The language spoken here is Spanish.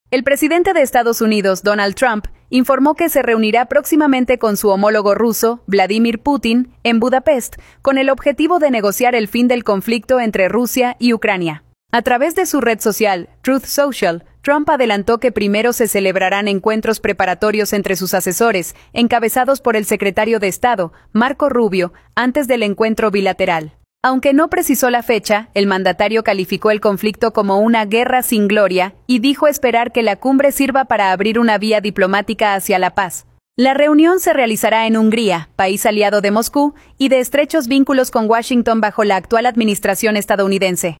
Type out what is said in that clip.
El presidente de Estados Unidos, Donald Trump, informó que se reunirá próximamente con su homólogo ruso, Vladimir Putin, en Budapest, con el objetivo de negociar el fin del conflicto entre Rusia y Ucrania. A través de su red social, Truth Social, Trump adelantó que primero se celebrarán encuentros preparatorios entre sus asesores, encabezados por el secretario de Estado, Marco Rubio, antes del encuentro bilateral. Aunque no precisó la fecha, el mandatario calificó el conflicto como una guerra sin gloria y dijo esperar que la cumbre sirva para abrir una vía diplomática hacia la paz. La reunión se realizará en Hungría, país aliado de Moscú y de estrechos vínculos con Washington bajo la actual administración estadounidense.